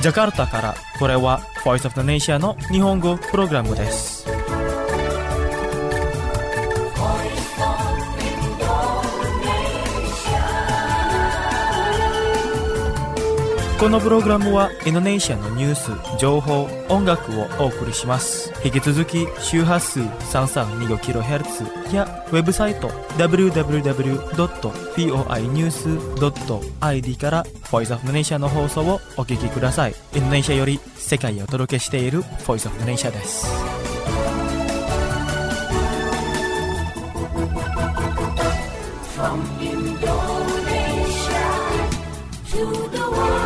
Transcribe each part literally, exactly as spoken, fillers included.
ジャカルタから、これは Voice of the Nation の日本語プログラムです。このプログラムはインドネシアのニュース、情報、音楽をお送りします。引き続き周波数 さんさんにごキロヘルツ やウェブサイト ダブリューダブリューダブリュードットフォーニュースドットアイディー から Voice of the Nation の放送をお聞きください。インドネシアより世界をお届けしている Voice of the Nation です。From Indonesia to the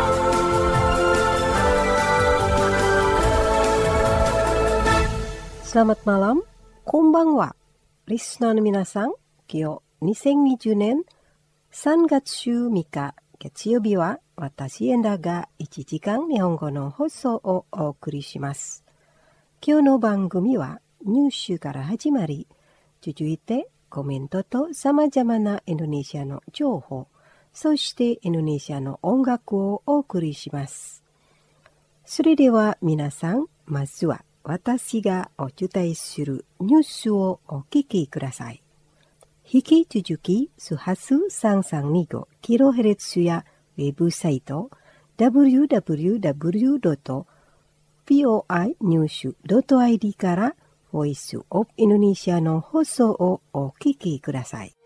world.Selamat malam, konbanwa. Listenerの皆さん、今日にせんにじゅうねんさんがつじゅうみっか月曜日は私エンダがいちじかん日本語の放送をお送りします。今日の番組はニュースから始まり、続いてコメントと様々なインドネシアの情報、そしてインドネシアの音楽をお送りします。それでは皆さん、まずは私がお伝えするニュースをお聞きください。引き続き、周波数さんさんにごキロヘルツ やウェブサイト ダブリューダブリューダブリュードットフォーニュースドットアイディー からボイスオブインドネシアの放送をお聞きください。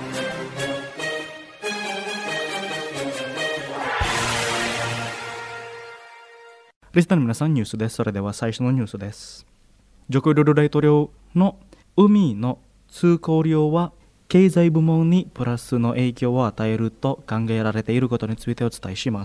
リスナーの皆さん、ニュースです。それでは最初のニュースです。ジョコウィドド大統領の海の通航量は経済部門にプラスの影響を与えると考えられていることについてお伝えします。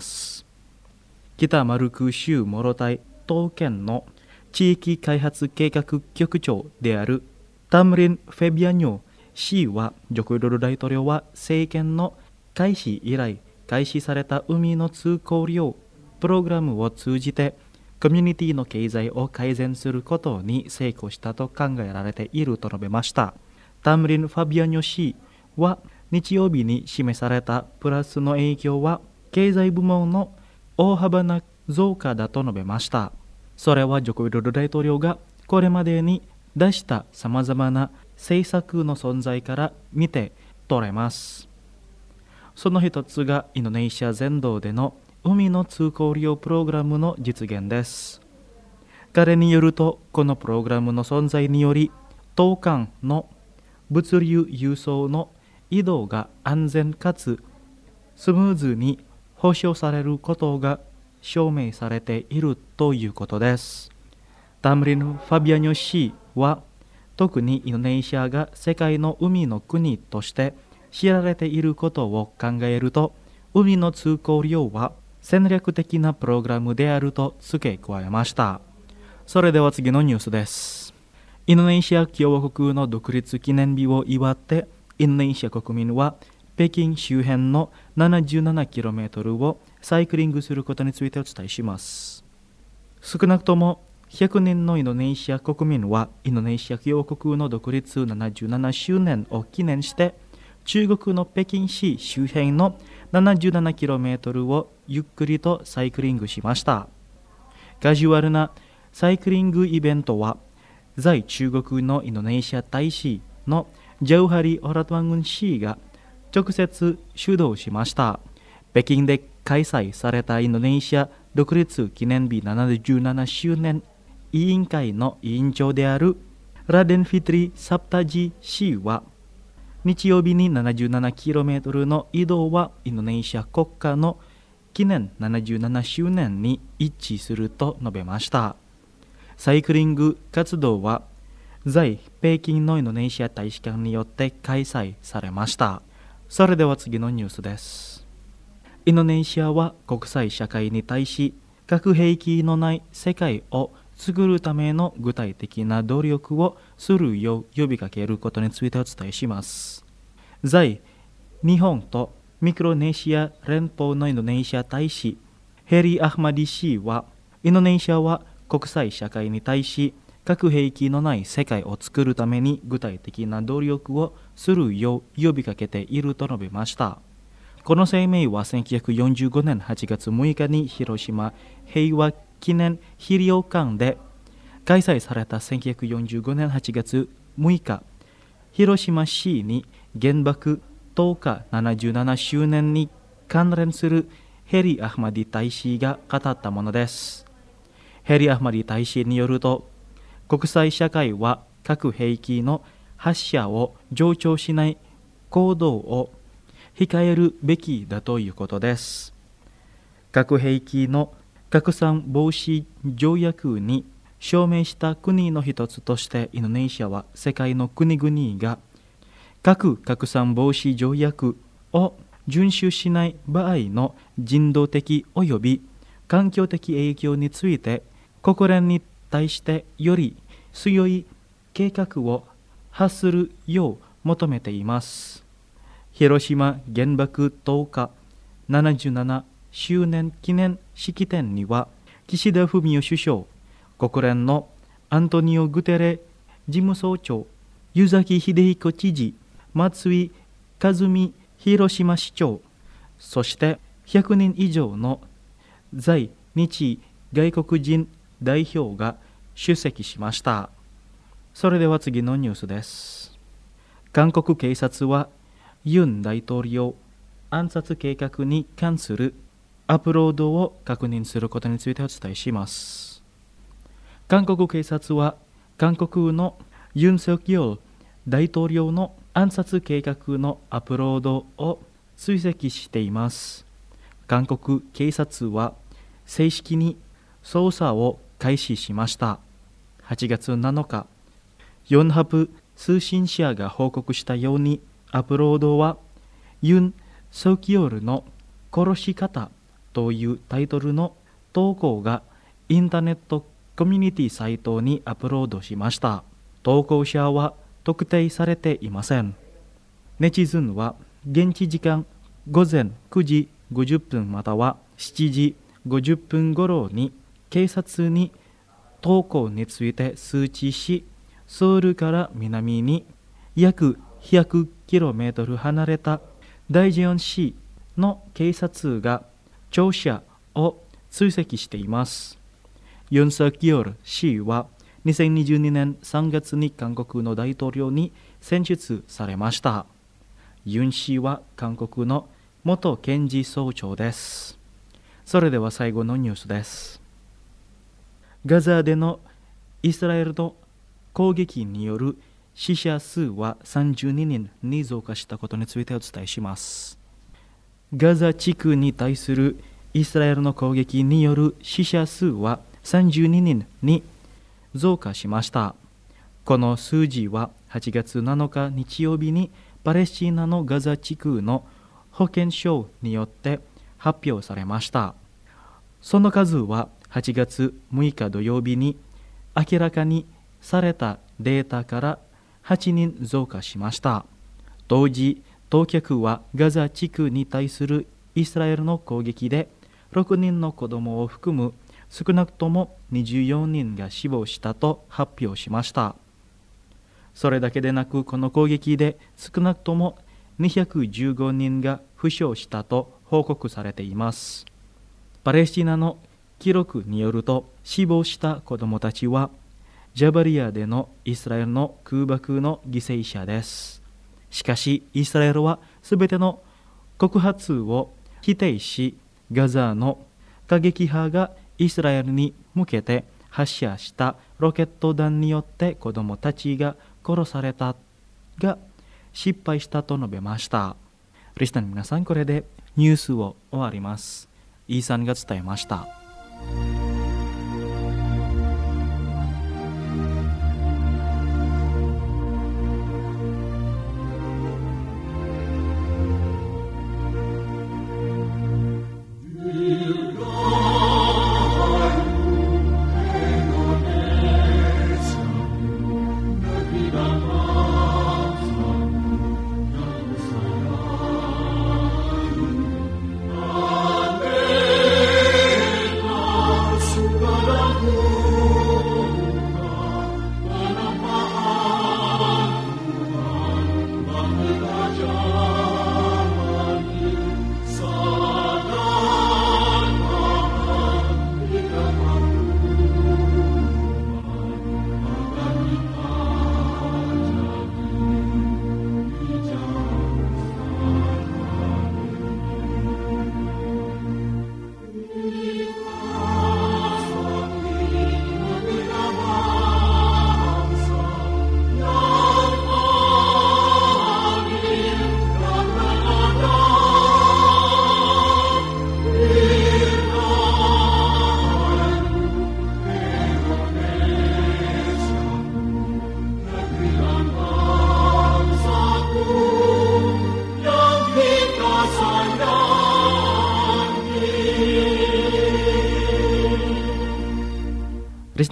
北マルク州モロタイ島県の地域開発計画局長であるタムリン・フェビアニョ氏は、ジョコウィドド大統領は政権の開始以来開始された海の通航量プログラムを通じてコミュニティの経済を改善することに成功したと考えられていると述べました。タムリン・ファビアニョ氏は日曜日に示されたプラスの影響は経済部門の大幅な増加だと述べました。それはジョコウィドド大統領がこれまでに出したさまざまな政策の存在から見て取れます。その一つがインドネシア全土での海の通航量プログラムの実現です。彼によると、このプログラムの存在により、島間の物流輸送の移動が安全かつスムーズに保証されることが証明されているということです。タムリン・ファビアニョ氏は、特にインドネシアが世界の海の国として知られていることを考えると、海の通航量は戦略的なプログラムであると付け加えました。それでは次のニュースです。インドネシア共和国の独立記念日を祝って、インドネシア国民は北京周辺の ななじゅうななキロメートル をサイクリングすることについてお伝えします。少なくともひゃくにんのインドネシア国民は、インドネシア共和国の独立ななじゅうななしゅうねんを記念して、中国の北京市周辺の ななじゅうななキロメートル をゆっくりとサイクリングしました。カジュアルなサイクリングイベントは、在中国のインドネシア大使のジャウハリ・オラトワングン氏が直接主導しました。北京で開催されたインドネシア独立記念日ななじゅうななしゅうねん委員会の委員長であるラデン・フィトリ・サプタジ氏は、日曜日に ななじゅうななキロメートル の移動はインドネシア国家の記念ななじゅうななしゅうねんに一致すると述べました。サイクリング活動は在北京のインドネシア大使館によって開催されました。それでは次のニュースです。インドネシアは国際社会に対し、核兵器のない世界を作るための具体的な努力をするよう呼びかけることについてお伝えします。在日本とミクロネシア連邦のインドネシア大使ヘリ・アフマディ氏は、インドネシアは国際社会に対し核兵器のない世界を作るために具体的な努力をするよう呼びかけていると述べました。 この声明はせんきゅうひゃくよんじゅうごねんはちがつむいかに広島平和記念資料館で開催されたせんきゅうひゃくよんじゅうごねんはちがつむいか、広島市に原爆投下ななじゅうななしゅうねんに関連するヘリ・アフマディ大使が語ったものです。ヘリ・アフマディ大使によると、国際社会は核兵器の発射を助長しない行動を控えるべきだということです。核兵器の拡散防止条約に署名した国の一つとしてインドネシアは世界の国々が核拡散防止条約を遵守しない場合の人道的及び環境的影響について国連に対してより強い計画を発するよう求めています。広島原爆投下ななじゅうななしゅうねん記念式典には岸田文雄首相、国連のアントニオ・グテレ事務総長、湯崎秀彦知事、松井一実広島市長、そしてひゃくにん以上の在日外国人代表が出席しました。それでは次のニュースです。韓国警察はユン大統領暗殺計画に関するアップロードを確認することについてお伝えします。韓国警察は韓国のユン・ソギョル大統領の暗殺計画のアップロードを追跡しています。韓国警察は正式に捜査を開始しました。はちがつなのか、ヨンハプ通信社が報告したように、アップロードはユン・ソギョルの殺し方というタイトルの投稿がインターネットコミュニティサイトにアップロードしました。投稿者は特定されていません。ネチズンは現地時間ごぜんくじごじゅっぷんまたはしちじごじゅっぷん頃に警察に投稿について通知し、ソウルから南に約ひゃくキロメートル離れた大ジェオン市の警察が庁舎を追跡しています。ユン・ソギョル氏はにせんにじゅうにねんさんがつに韓国の大統領に選出されました。ユン氏は韓国の元検事総長です。それでは最後のニュースです。ガザでのイスラエルの攻撃による死者数はさんじゅうににんに増加したことについてお伝えします。ガザ地区に対するイスラエルの攻撃による死者数はさんじゅうににんに増加しました。この数字ははちがつなのか日曜日にパレスチナのガザ地区の保健省によって発表されました。その数ははちがつむいか土曜日に明らかにされたデータからはちにん増加しました。当時、当局はガザ地区に対するイスラエルの攻撃でろくにんの子供を含む少なくともにじゅうよにんが死亡したと発表しました。それだけでなく、この攻撃で少なくともにひゃくじゅうごにんが負傷したと報告されています。パレスチナの記録によると、死亡した子供たちはジャバリアでのイスラエルの空爆の犠牲者です。しかし、イスラエルはすべての告発を否定し、ガザの過激派がイスラエルに向けて発射したロケット弾によって子供たちが殺されたが失敗したと述べました。リスナーの皆さん、これでニュースを終わります。イーさんが伝えました。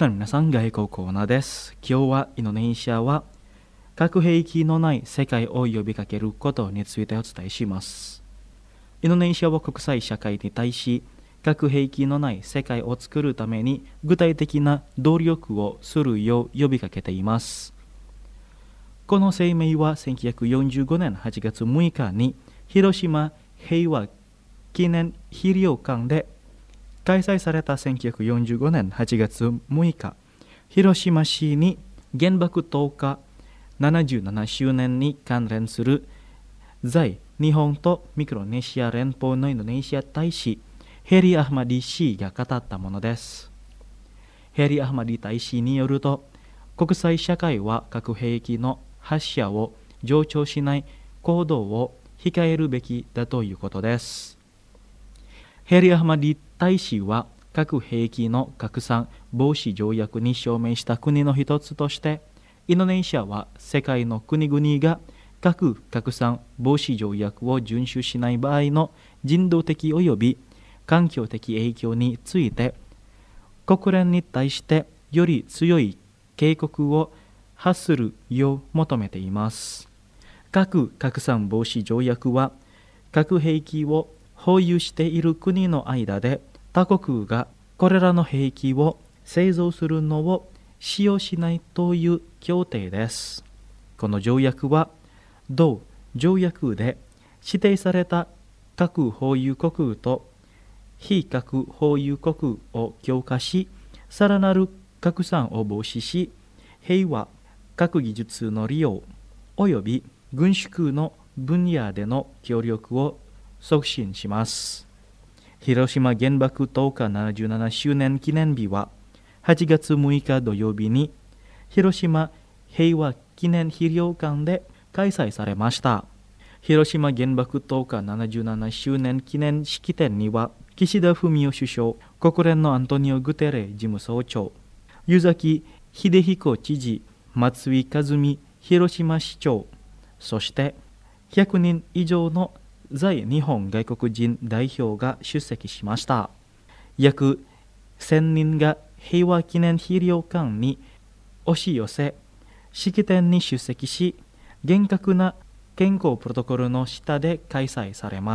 リスナーの皆さん、外交コーナーです。今日はインドネシアは核兵器のない世界を呼びかけることについてお伝えします。インドネシアは国際社会に対し、核兵器のない世界を作るために具体的な努力をするよう呼びかけています。この声明はせんきゅうひゃくよんじゅうごねんはちがつむいかに広島平和記念資料館で開催されたせんきゅうひゃくよんじゅうごねんはちがつむいか、広島市に原爆投下ななじゅうななしゅうねんに関連する在日本とミクロネシア連邦のインドネシア大使ヘリ・アフマディ氏が語ったものです。ヘリ・アフマディ大使によると、国際社会は核兵器の発射を助長しない行動を控えるべきだということです。ヘリ・アフマディ大使は核兵器の拡散防止条約に署名した国の一つとして、インドネシアは世界の国々が核拡散防止条約を遵守しない場合の人道的及び環境的影響について国連に対してより強い警告を発するよう求めています。核拡散防止条約は核兵器を保有している国の間で他国がこれらの兵器を製造するのを使用しないという協定です。この条約は同条約で指定された核保有国と非核保有国を強化し、さらなる拡散を防止し、平和、核技術の利用および軍縮の分野での協力を促進します。広島原爆投下ななじゅうななしゅうねん記念日ははちがつむいか土曜日に広島平和記念資料館で開催されました。広島原爆投下ななじゅうななしゅうねん記念式典には、岸田文雄首相、国連のアントニオ・グテレ事務総長、湯崎秀彦知事、松井一実広島市長、そしてひゃくにん以上の在日本外国人代表が出席しました。約せんにんが平和記念資料館に押し寄せ、式典に出席し、厳格な健康プロトコルの下で開催されます。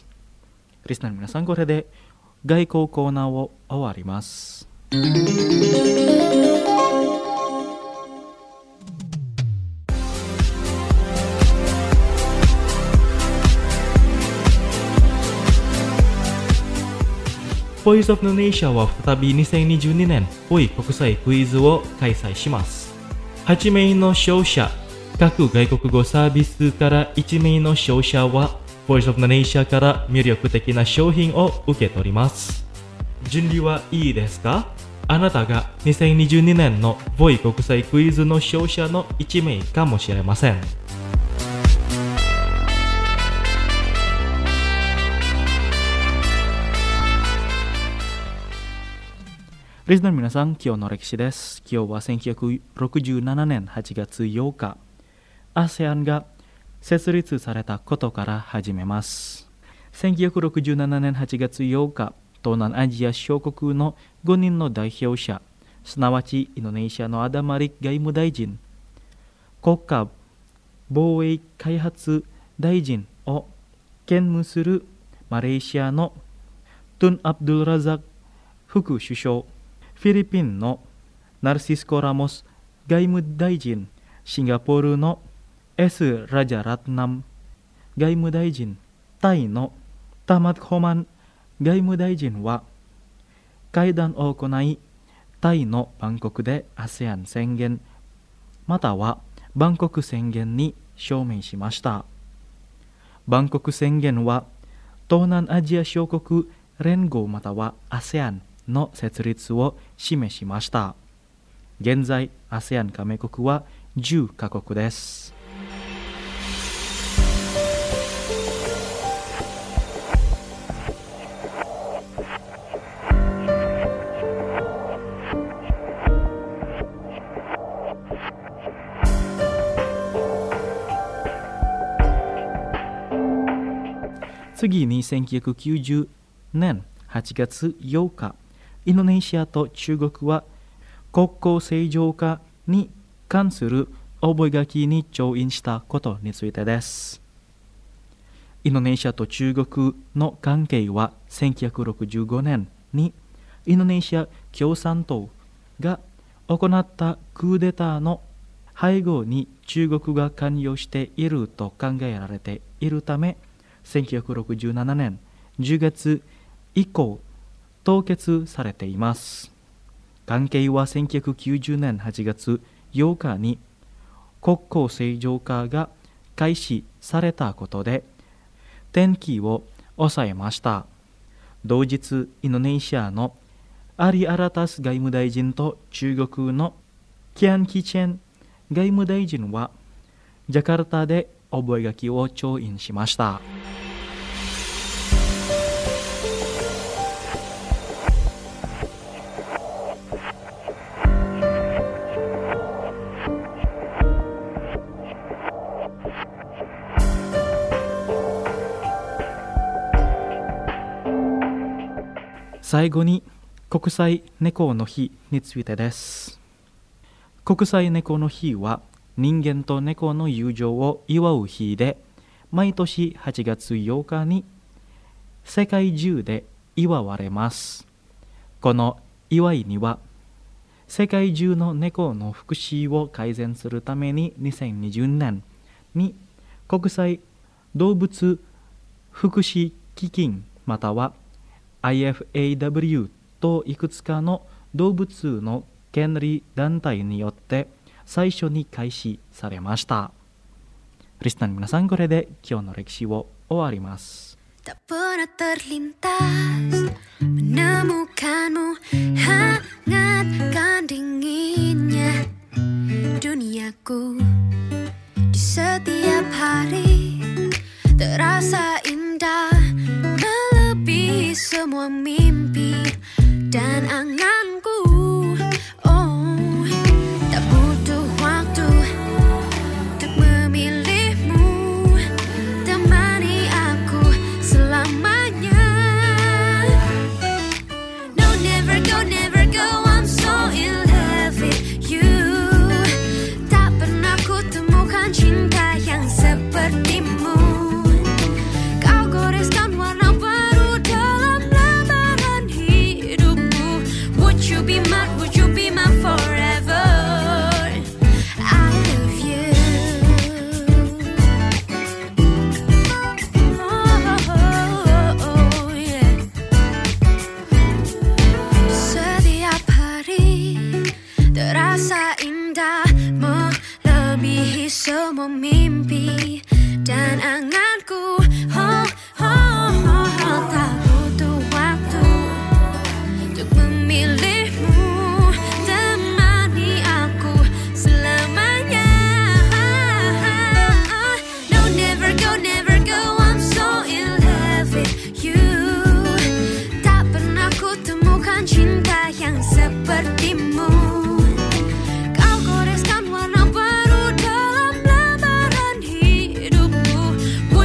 リスナーの皆さん、これで外交コーナーを終わります。ボイスオブインドネシアは再びにせんにじゅうにねんポイ国際クイズを開催します。はちめいの勝者、各外国語サービスからいちめいの勝者はボイスオブインドネシアから魅力的な商品を受け取ります。準備はいいですか？あなたがにせんにじゅうにねんのボイ国際クイズの勝者のいちめいかもしれません。リスナーの皆さん、今日の歴史です。今日はせんきゅうひゃくろくじゅうななねんはちがつようか、アセアン が設立されたことから始めます。せんきゅうひゃくろくじゅうななねんはちがつようか、東南アジア諸国のごにんの代表者、すなわちインドネシアのアダマリック外務大臣、国家防衛開発大臣を兼務するマレーシアのトゥン・アブドゥル・ラザク副首相、フィリピンのナルシスコ・ラモス外務大臣、シンガポールの S ラジャラトナム外務大臣、タイのタマッホマン外務大臣は会談を行い、タイのバンコクで アセアン 宣言またはバンコク宣言に署名しました。バンコク宣言は東南アジア諸国連合または アセアン の設立を示しました。現在 アセアン 加盟国はじゅっかこくです。次にせんきゅうひゃくきゅうじゅうねんはちがつようか、インドネシアと中国は国交正常化に関する覚書に調印したことについてです。インドネシアと中国の関係はせんきゅうひゃくろくじゅうごねんにインドネシア共産党が行ったクーデターの背後に中国が関与していると考えられているため、せんきゅうひゃくろくじゅうななねんじゅうがつ以降凍結されています。関係はせんきゅうひゃくきゅうじゅうねんはちがつようかに国交正常化が開始されたことで転機を抑えました。同日、インドネシアのアリ・アラタス外務大臣と中国のキャン・キチェン外務大臣はジャカルタで覚書を調印しました。最後に国際猫の日についてです。国際猫の日は人間と猫の友情を祝う日で、毎年はちがつようかに世界中で祝われます。この祝いには世界中の猫の福祉を改善するためににせんにじゅうねんに国際動物福祉基金またはアイエフエーダブリュー といくつかの動物の権利団体によって最初に開始されました。リスナーの皆さん、これで今日の歴史を終わります。 Tak pernah terlintas menemukanmu, hangatkan dinginnya duniaku. Di setiap hari terasa indah, melebihi semua mimpi dan anganku. Oh, tak butuh waktu untuk memilihmu, temani aku selamanya. No, never go, never go, I'm so in love with you. Tak pernah ku temukan cinta yang sepertimu. Kau goreskan warna baru dalam lembaran hidupku. Would you be my, would you be my forever? I love you. Oh, oh, oh, yeah. Setiap hari terasa indah, melebihi semua mimpi dan anganku. Oh, oh, oh, oh, tak butuh waktu untuk memilihmu, temani aku selamanya. No, never go, never go, I'm so in love with you. Tak pernah ku temukan cinta yang sepertimu. Kau goreskan warna baru dalam lembaran hidupku.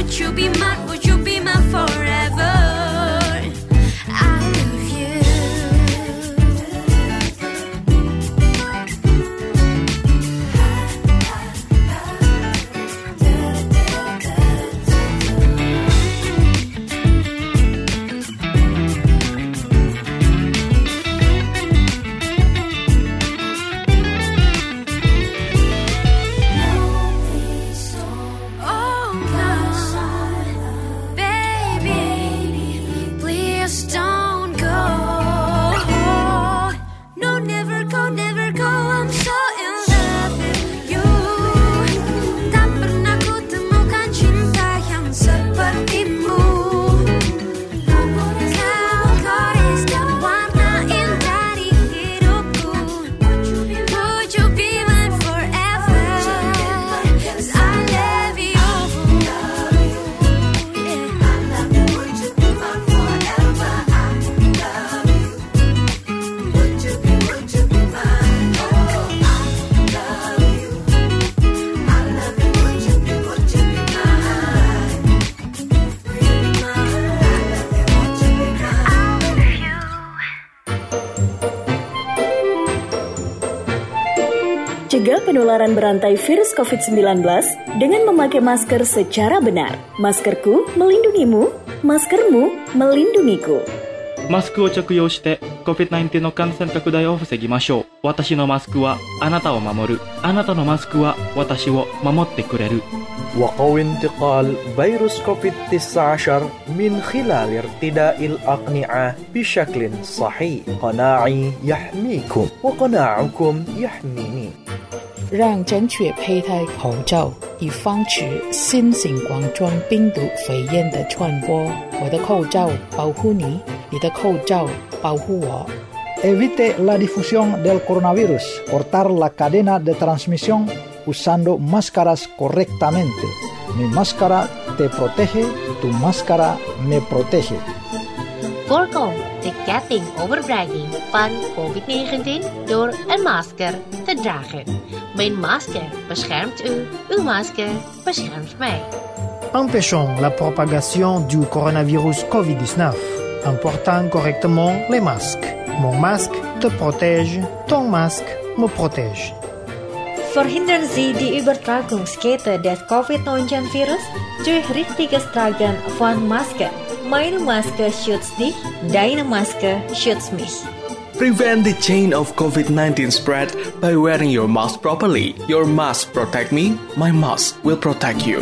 mencegah penularan berantai virus covid sembilan belas dengan memakai masker secara benar. Maskerku melindungimu, maskermu melindungiku. マスクを着用して コビッドナインティーン の感染拡大を防ぎましょう。私のマスクはあなたを守る。あなたのマスクは私を守ってくれる。 وقوي انتقال فيروس كوفيد تسعة عشر من خلال ارتداء الأقنعة بشكل صحيح. قناعي يحميكم وقناعكم يحميني. 让正确佩戴口罩，以防止新型冠状病毒肺炎的传播。我的口罩保护你，你的口罩保护我。 Evite la difusión del coronavirus. Cortar la cadena de transmisión usando máscaras correctamente. Mi máscara te protege, tu máscara me protege. Voorkom de ketting overbrenging van covid negentien door een masker te dragen. Mijn masker beschermt u, uw masker beschermt mij. Empêchons la propagation du coronavirus covid dix-neuf en portant correctement les masques. Mon masque te protège, ton masque me protège. Verhindern Sie die Übertragungskette des covid neunzehn Virus durch richtiges Tragen von Masken. Meine Maske schützt dich, deine Maske schützt mich. Prevent the chain of covid nineteen spread by wearing your mask properly. Your mask protect me, my mask will protect you.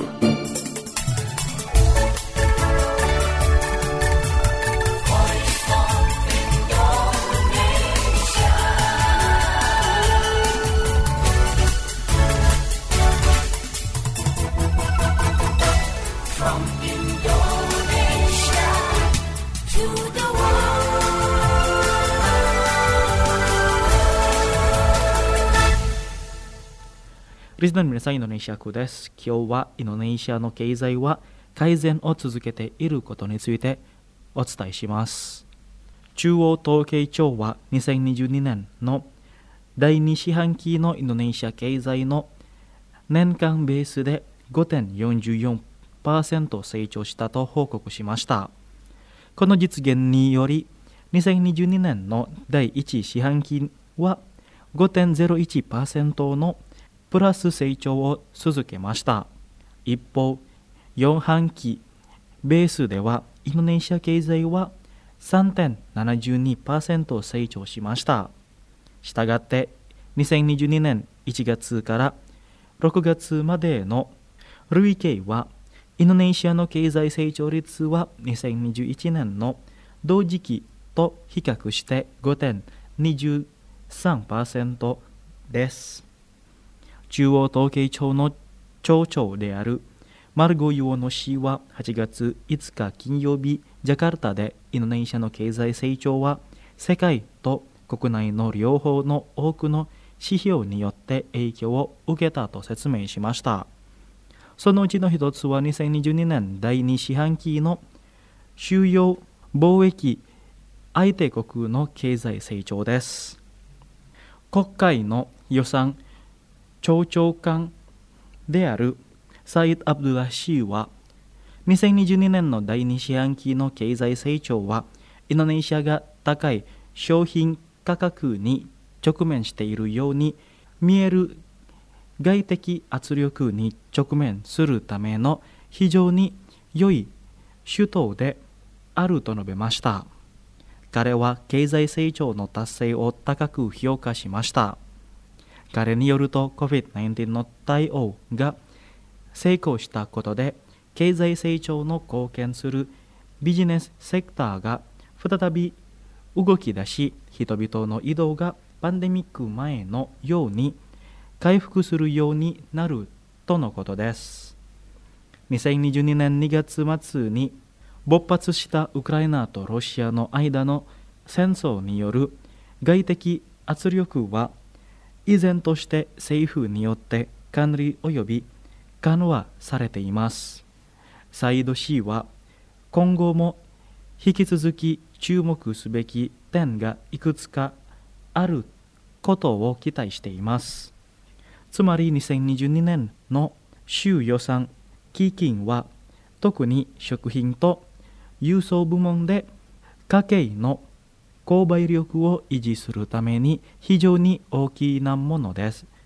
リスナーの皆さん、インドネシアクです。今日はインドネシアの経済は改善を続けていることについてお伝えします。中央統計庁はにせんにじゅうにねんのだいに四半期のインドネシア経済の年間ベースで ごてんよんじゅうよんパーセント 成長したと報告しました。この実現によりにせんにじゅうにねんのだいいち四半期は ごてんゼロいちパーセント のプラス成長を続けました。一方、よん半期ベースではインドネシア経済は さんてんななにパーセント 成長しました。したがってにせんにじゅうにねんいちがつからろくがつまでの累計はインドネシアの経済成長率はにせんにじゅういちねんの同時期と比較して ごてんにじゅうさんパーセント です。中央統計庁の庁長であるマルゴユオノ氏ははちがついつか金曜日、ジャカルタでインドネシアの経済成長は世界と国内の両方の多くの指標によって影響を受けたと説明しました。そのうちの一つはにせんにじゅうにねんだいに四半期の主要貿易相手国の経済成長です。国会の予算庁長官であるサイド・アブドゥラ氏はにせんにじゅうにねんのだいに四半期の経済成長はインドネシアが高い商品価格に直面しているように見える外的圧力に直面するための非常に良い手段であると述べました。彼は経済成長の達成を高く評価しました。彼によると コビッドナインティーン の対応が成功したことで経済成長の貢献するビジネスセクターが再び動き出し、人々の移動がパンデミック前のように回復するようになるとのことです。にせんにじゅうにねんにがつ末に勃発したウクライナとロシアの間の戦争による外的圧力は依然として政府によって管理及び緩和されています。サイド氏は今後も引き続き注目すべき点がいくつかあることを期待しています。つまりにせんにじゅうにねんの州予算基金は特に食品と輸送部門で家計の購買力を維持するために非常に大きなものです。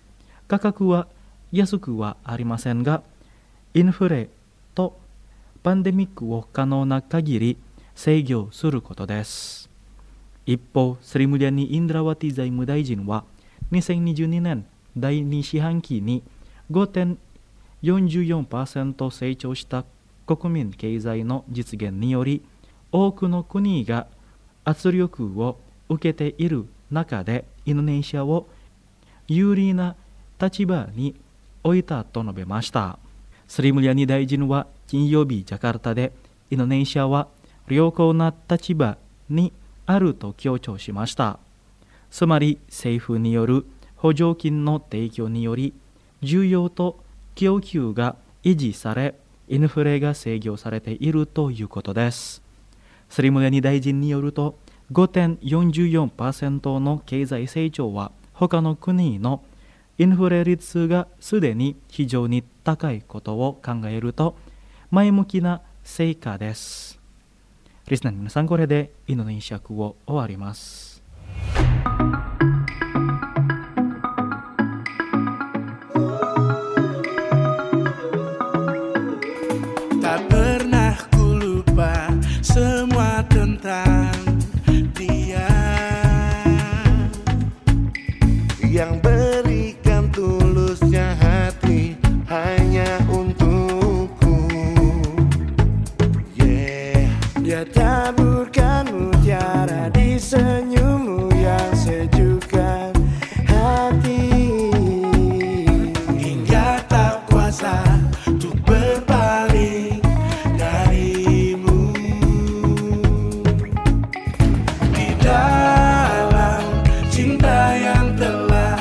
価格は安くはありませんが、インフレとパンデミックを可能な限り制御することです。一方、スリムリャニ・インドラワティ財務大臣はにせんにじゅうにねんだいに四半期に ごてんよんよんパーセント 成長した国民経済の実現により、多くの国が圧力を受けている中でインドネシアを有利な立場に置いたと述べました。スリムリャニ大臣は金曜日ジャカルタでインドネシアは良好な立場にあると強調しました。つまり政府による補助金の提供により需要と供給が維持され、インフレが制御されているということです。スリムリャニ大臣によると ごてんよんよんパーセント の経済成長は他の国のインフレ率がすでに非常に高いことを考えると前向きな成果です。リスナーの皆さん、これでインドネシア語を終わります。 Tak pernah ku lupa semua tentang dia yang berikan tulusnya hati hanya untukku. Yeah, dia taburkan mutiara di senyummu yang sejukkan hati hingga tak kuasa untuk berpaling darimu. Di dalam cinta yang telah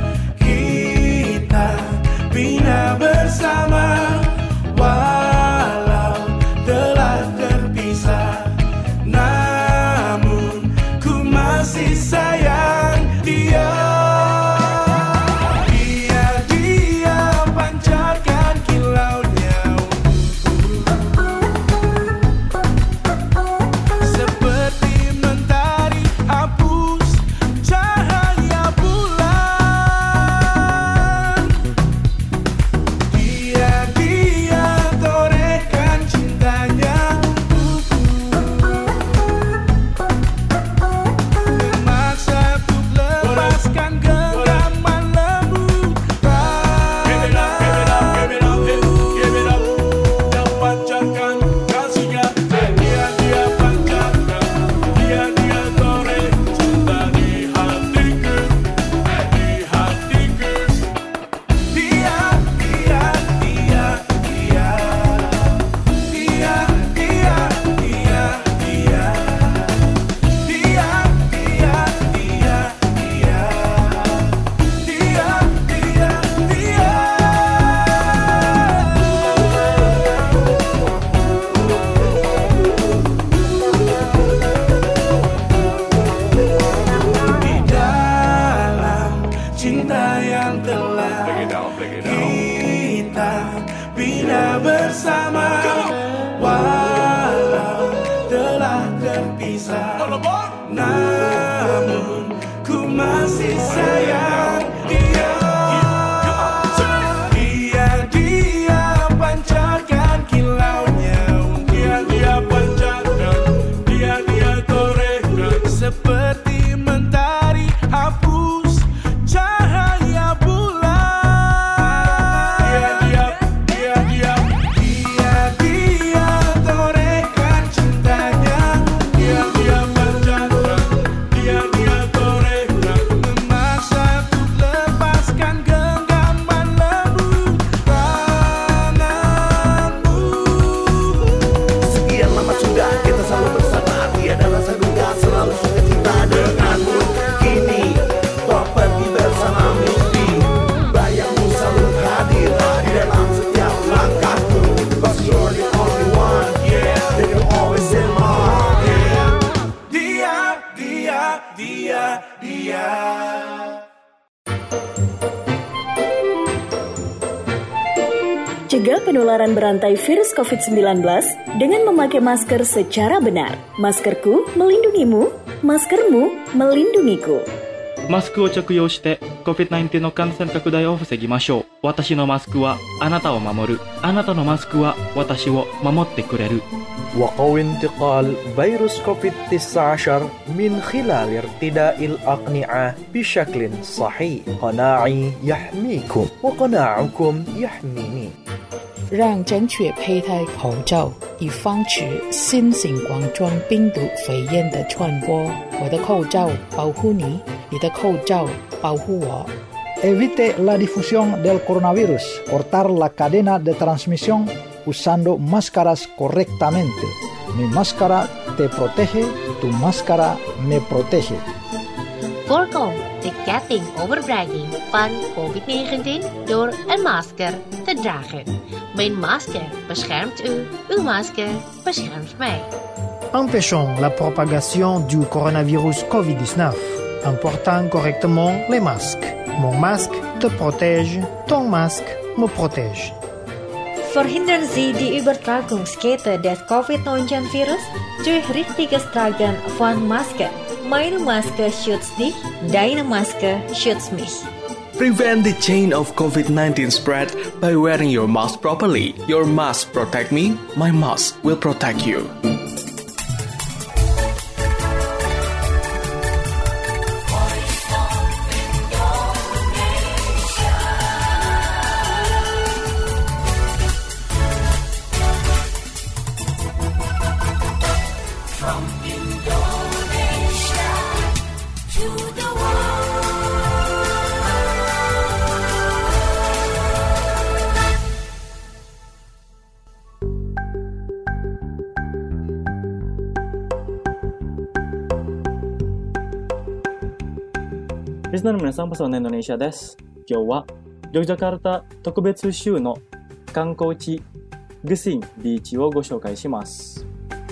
kita bina bersama, walau telah terpisah, namun ku masih sayang dia. Dia, dia pancarkan kilaunya seperti mentari hapus cahaya bulan. Dia, dia torehkan cintanya memaksa untuk lepaskan genggaman lembut tanahmu. Dan pancarkan kasihnya. Dia, dia pancarkan, dia, dia toreh cinta di hatiku, di hatiku. Dia, dia, dia, dia, dia, dia, dia, dia, dia, dia, dia, dia, dia, dia, dia. Di dalam cinta yang telah kita bina bersama, walau telah terpisah, namun ku masih sayang dia. Dia, dia pancarkan kilaunya, dia, dia pancarkan, dia, dia torehkan seperti mentari hapus cahaya bulan. Dia, dia, dia, dia, dia, dia torehkan cintanya, dia, dia pancarkan, dia, dia torehkan memaksa untuk lepaskan genggaman lembut tanganmu. Sekian lama sudah kita selalu bersama, tiada rasa duka, selalu sukacita denganmu. Kini kau pergi bersama mimpi, bayangmu selalu hadir di dalam setiap langkahku. 'Cause you're the only one, yeah, that you're always in my heart, yeah. Dia, dia, dia, dia. Cegah penularan berantai virus covid sembilan belas dengan memakai masker secara benar. Maskerku melindungimu, maskermu melindungiku. マスクを着用して コビッドナインティーン の感染拡大を防ぎましょう。私のマスクはあなたを守る。あなたのマスクは私を守ってくれる。 وقوي انتقال فيروس كوفيد تسعة عشر من خلال ارتداء الأقنعة بشكل صحيح. قناعي يحميكم وقناعكم يحميني. 让正确佩戴口罩，以防止新型冠状病毒肺炎的传播。我的口罩保护你，你的口罩保护我。 Evite la difusión del coronavirus. Cortar la cadena de transmisión usando máscaras correctamente. Mi máscara te protege, tu máscara me protege. Voorkom de ketting overbregging van covid negentien door een masker te dragen. Mijn masker beschermt u, uw masker beschermt mij. Empêchons la propagation du coronavirus covid dix-neuf en portant correctement les masques. Mon masque te protège, ton masque me protège. Verhindern Sie die Übertragungskette des covid neunzehn Virus durch richtiges Tragen von Maske. Meine Maske schützt dich, deine Maske schützt mich. Prevent the chain of covid nineteen spread by wearing your mask properly. Your mask protect me, my mask will protect you. リスナーの皆さん、パソネンドネシアです。今日はヨグジャカルタ特別州の観光地グシンビーチをご紹介します。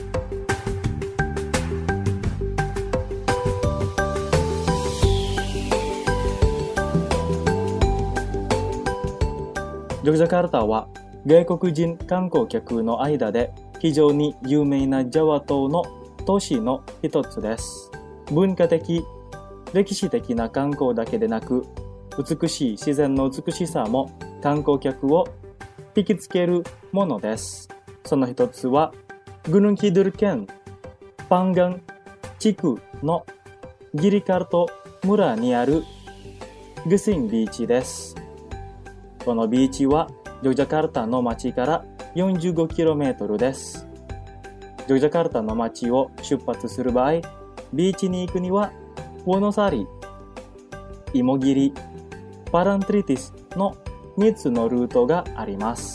ヨグジャカルタは外国人観光客の間で非常に有名なジャワ島の都市の一つです。文化的歴史的な観光だけでなく、美しい自然の美しさも観光客を引きつけるものです。その一つは、グヌンキドゥル県パンガン地区のギリカルト村にあるグシンビーチです。このビーチは、ヨグジャカルタの町から よんじゅうごキロメートル です。ヨグジャカルタの町を出発する場合、ビーチに行くには、ウォノサリ、イモギリ、パラントリティスのみっつのルートがあります。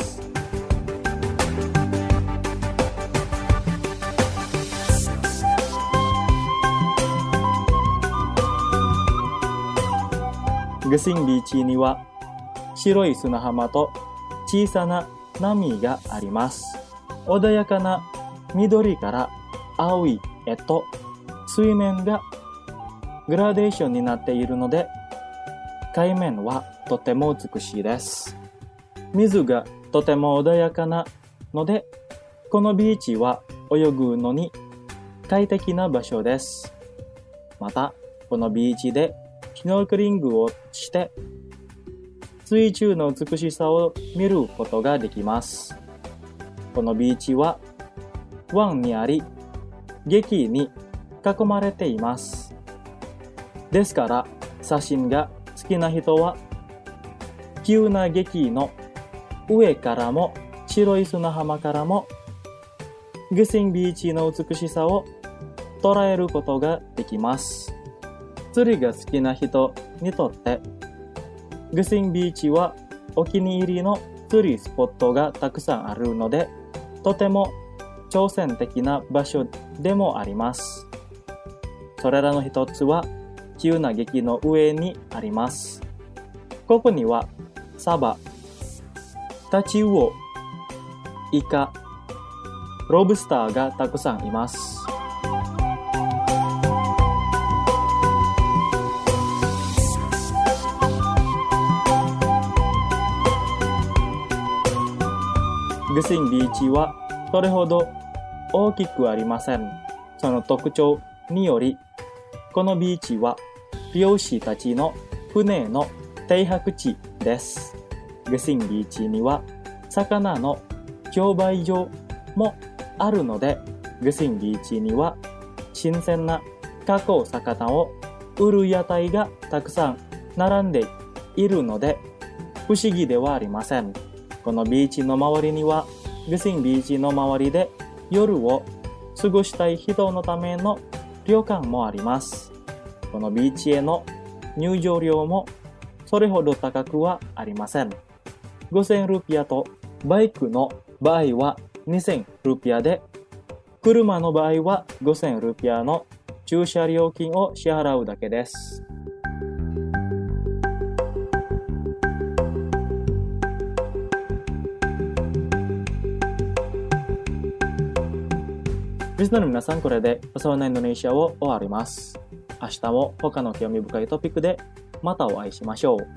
グシンビーチには白い砂浜と小さな波があります。穏やかな緑から青いへと水面がグラデーションになっているので、海面はとても美しいです。水がとても穏やかなので、このビーチは泳ぐのに快適な場所です。また、このビーチでシュノーケリングをして、水中の美しさを見ることができます。このビーチは湾にあり、劇に囲まれています。ですから、写真が好きな人は、急な劇の上からも白い砂浜からも、グシンビーチの美しさを捉えることができます。釣りが好きな人にとって、グシンビーチはお気に入りの釣りスポットがたくさんあるので、とても挑戦的な場所でもあります。それらの一つは、急な劇の上にあります。ここには、サバ、タチウオ、イカ、ロブスターがたくさんいます。グシンビーチはそれほど大きくありません。その特徴により、このビーチは漁師たちの船の停泊地です。グシンビーチには魚の競売場もあるので、グシンビーチには新鮮な加工魚を売る屋台がたくさん並んでいるので不思議ではありません。このビーチの周りにはグシンビーチの周りで夜を過ごしたい人のための旅館もあります。このビーチへの入場料もそれほど高くはありません。ごせんルピアとバイクの場合はにせんルピアで、車の場合はごせんルピアの駐車料金を支払うだけです。リスナーの皆さん、これで朝はなインドネシアを終わります。明日も他の興味深いトピックでまたお会いしましょう。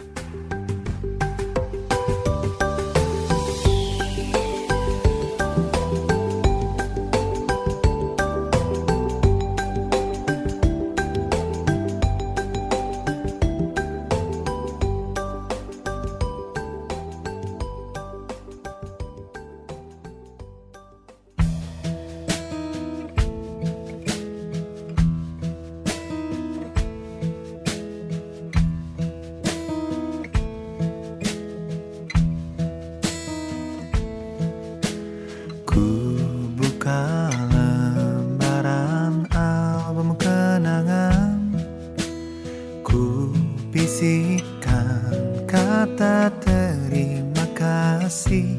Bisikan kata terima kasih,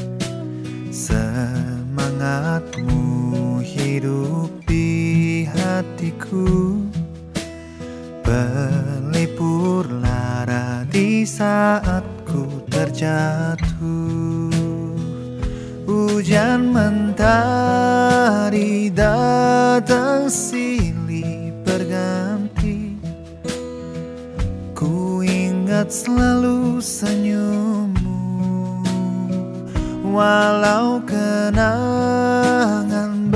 semangatmu hidup di hatiku, pelipur lara di saat ku terjatuh. Hujan mentari datang silih berganti, ku ingat selalu senyummu, walau kenangan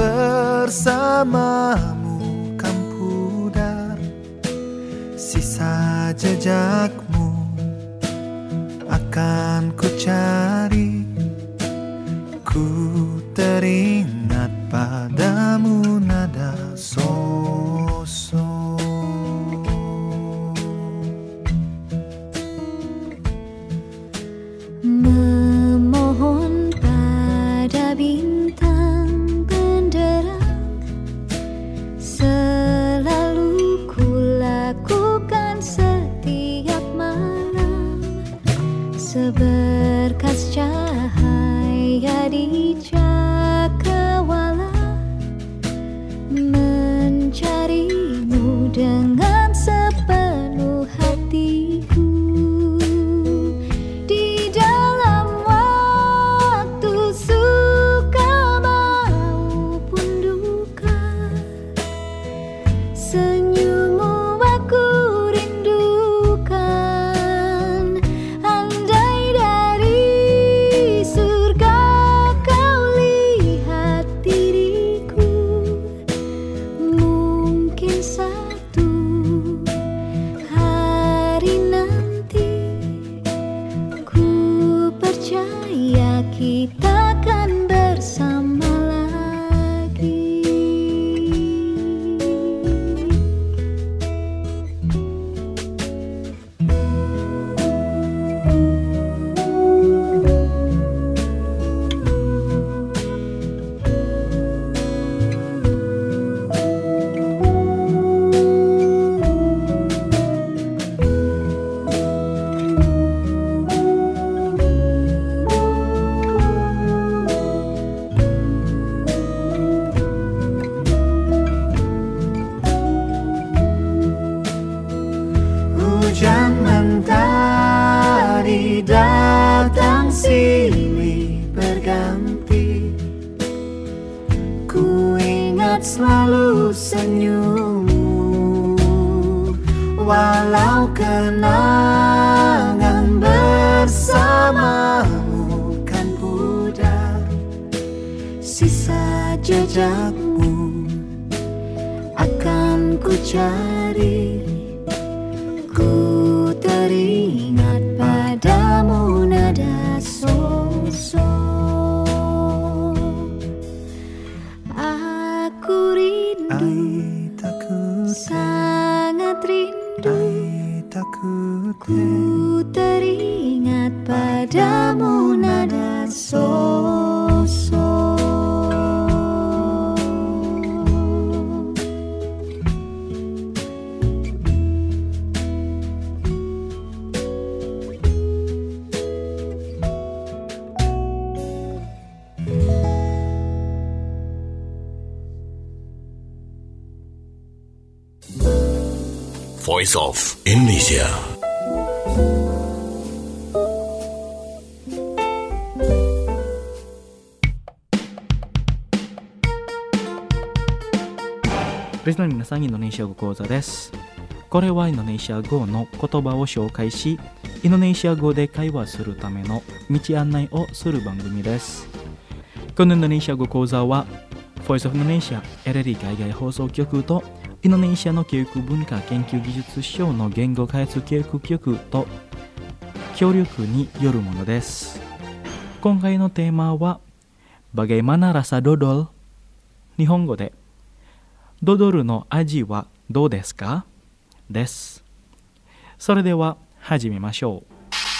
bersamamu kan pudar. Sisa jejakmu akan ku cari, ku teringat padamu nada sosok. Memohon pada bintang benderang, selalu ku lakukan setiap malam, seberkas cahaya di cakrawala, mencarimu dengan sepenuh hatiku. Di dalam waktu suka maupun duka, senyummu aku rindukan. Andai dari surga kau lihat diriku, mungkin satu hari nanti ku percaya kita akan bersama lagi. Hujan mentari datang silih berganti, ku ingat selalu senyummu, walau kenangan bersamamu kan pudar. Sisa jejakmu akan ku cari, Voice of Indonesia. リスナーの皆さん、インドネシア語講座です。これはインドネシア語の言葉を紹介し、インドネシア語で会話するための道案内をする番組です。このインドネシア語講座はVoice of Indonesia エルエルイー海外放送局とインドネシアの教育文化研究技術省の言語開発教育局と協力によるものです。今回のテーマはBagaimana rasa dodol? 日本語でドドルの味はどうですかです。それでは始めましょう。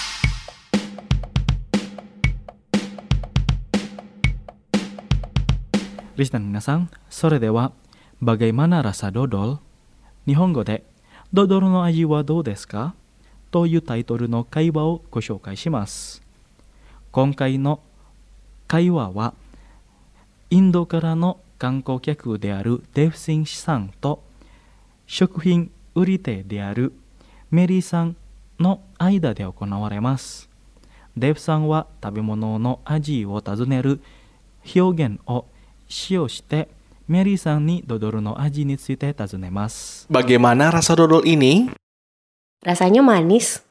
リスナーの皆さん、それではBagaimana rasa dodol? 日本語でドドルの味はどうですかというタイトルの会話をご紹介します。今回の会話はインドからの観光客であるデフシンさんと食品売り手であるメリーさんの間で行われます。デフさんは食べ物の味を尋ねる表現を使用してメリーさんにドドルの味について尋ねます。 Bagaimana rasa dodol ini? Rasanya manis.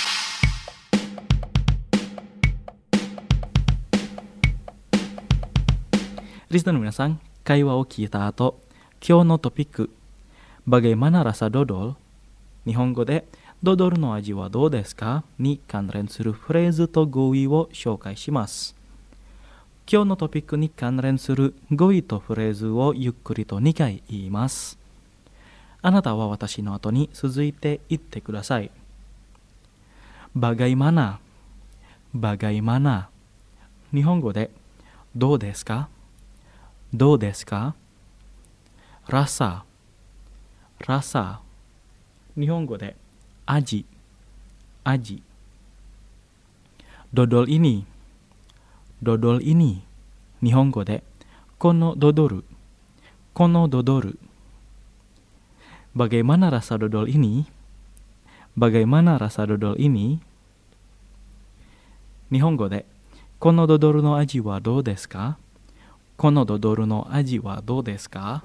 リスナーの皆さん、会話を聞いた後、今日のトピック、Bagaimana rasa dodol? 日本語でドドルの味はどうですかに関連するフレーズと語彙を紹介します。今日のトピックに関連する語彙とフレーズをゆっくりとにかい言います。あなたは私の後に続いて言ってください。Bagaimana? Bagaimana? 日本語でどうですかどうですか Rasa Rasa 日本語で味味ドドルiniドドルini 日本語でこのドドルこのドドル Bagaimana rasa dodol ini? Bagaimana rasa dodol ini? 日本語でこのドドルの味はどうですかこのドドルの味はどうですか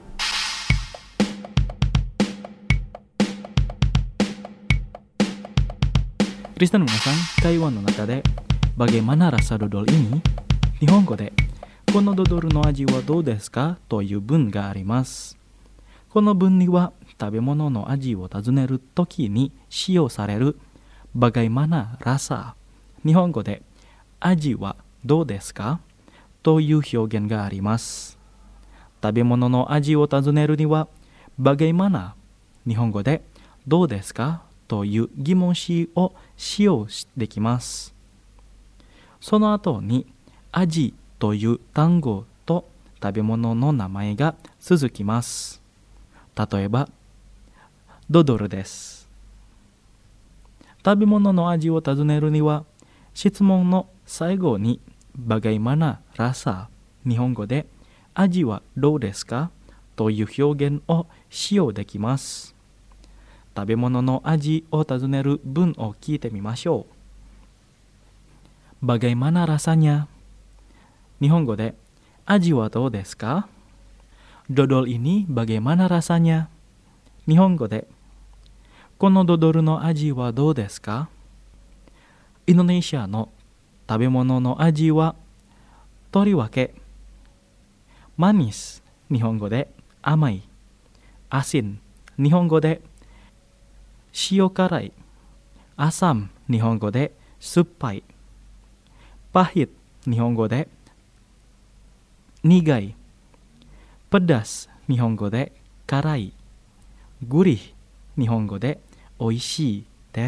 リスナーの皆さん、会話の中でBagaimana rasa dodol ini? 日本語でこのドドルの味はどうですかという文があります。この文には食べ物の味を尋ねるときに使用されるBagaimana rasa 日本語で味はどうですかという表現があります。食べ物の味を尋ねるにはBagaimana 日本語でどうですかという疑問詞を使用できます。その後に味という単語と食べ物の名前が続きます。例えばドドルです。食べ物の味を尋ねるには質問の最後にBagaimana rasa 日本語で味はどうですかという表現を使用できます。食べ物の味を尋ねる文を聞いてみましょう。Bagaimana rasanya? 日本語で味はどうですか Dodol ini bagaimana rasanya? 日本語でこのドドルの味はどうですかインドネシアの食べ物の味はとりわけmanis 日本語で甘い、asin 日本語で塩辛い、asam 日本語で酸っぱい、pahit 日本語で苦い、pedas 日本語で辛い、gurih 日本語でおいしいです。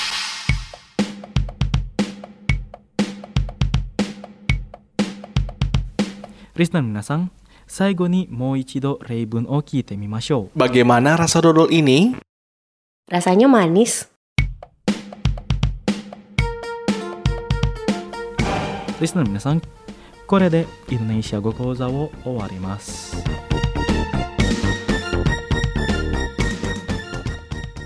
リスナーの皆さん、最後にもう一度例文を聞いてみましょう。 Bagaimana rasa dodol ini? Rasanya manis. リスナーの皆さん、これでインドネシア語講座を終わります。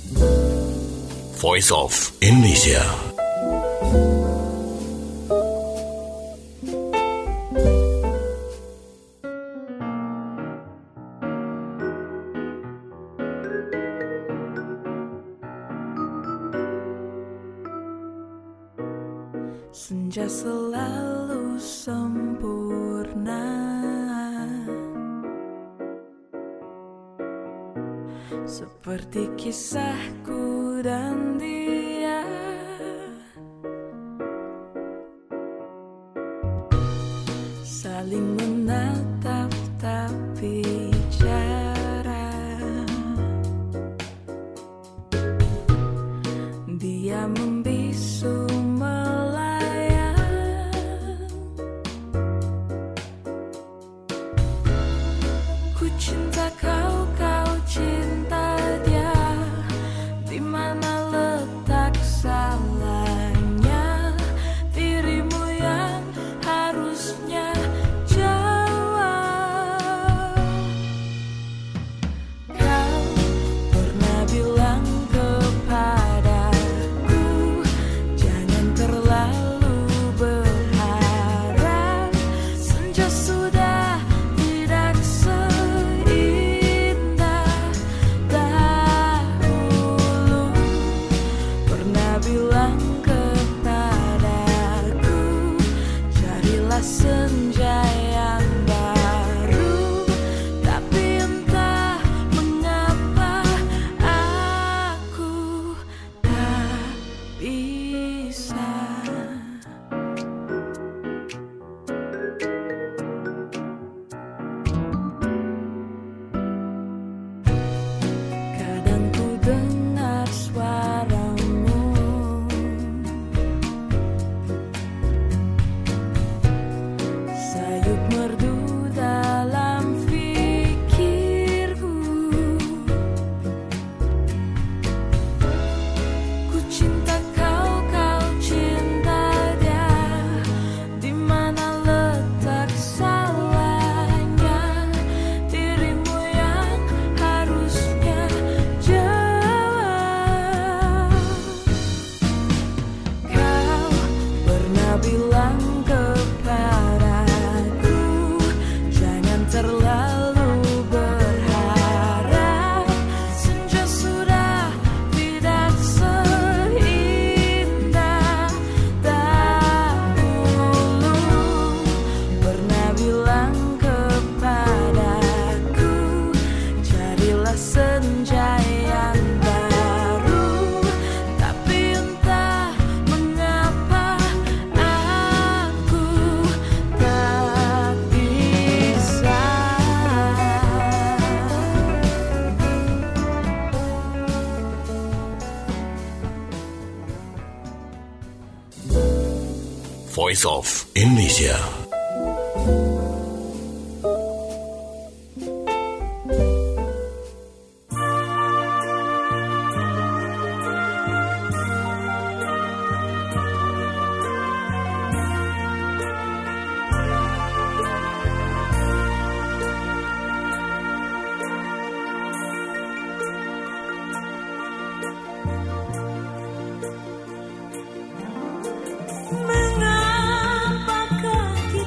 Voice of Indonesia. Senja selalu sempurna, seperti kisahku dan dia. Saling menatap tak bicara, dia membisu Voice of Indonesia. Mengapakah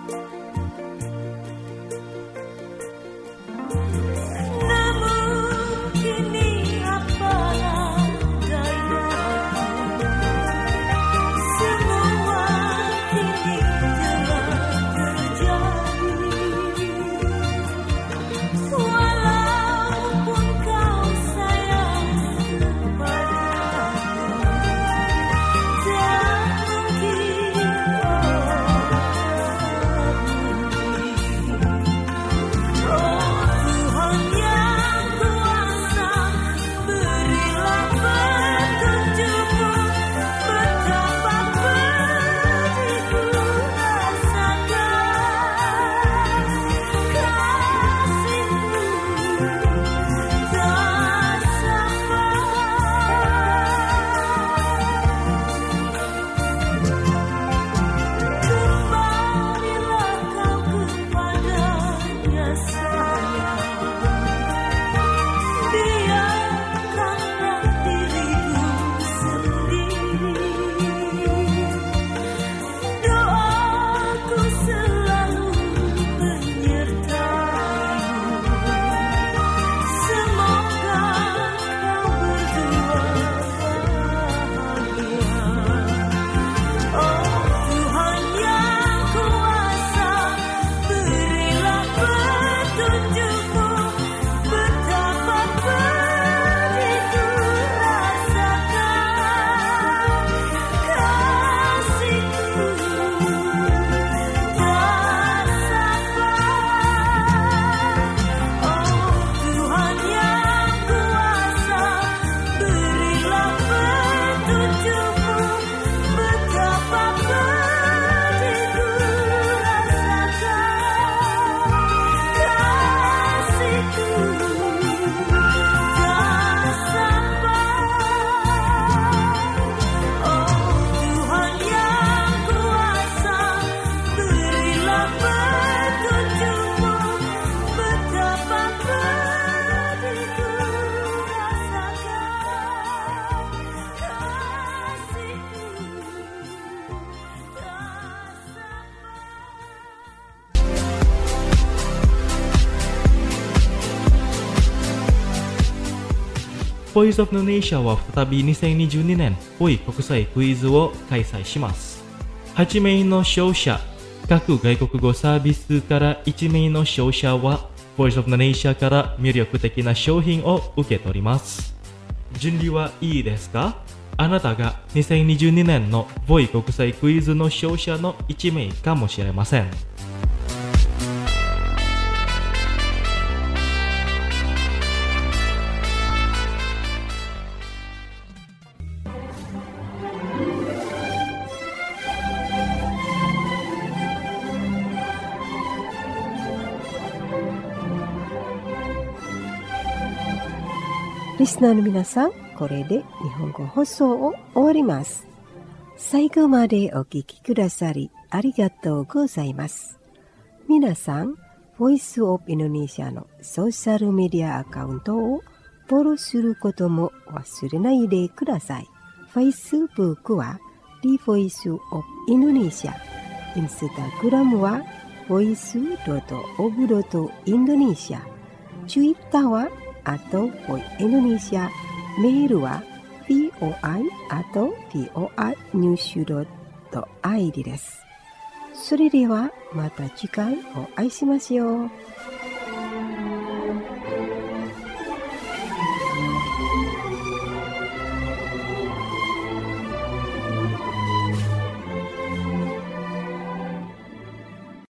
Voice of Indonesia は再びにせんにじゅうにねんポイ国際クイズを開催します。はちめいの勝者、各外国語サービスからいちめいの勝者は Voice of Indonesia から魅力的な商品を受け取ります。準備はいいですか？あなたがにせんにじゅうにねんの ボイ 国際クイズの勝者のいちめいかもしれません。 リスナーの皆さん、これで日本語放送を終わります。最後までお聞きくださりありがとうございます。皆さん、ボイスオブインドネシアのソーシャルメディアアカウントをフォローすることも忘れないでください。Facebook は The Voice of Indonesia、Instagram は ボイスドットオブドットインドネシア、Twitter はatau Voice Indonesia、メールは ボイ atau ボイ ニュース ドットアイディー です。それではまた次回お会いしましょう。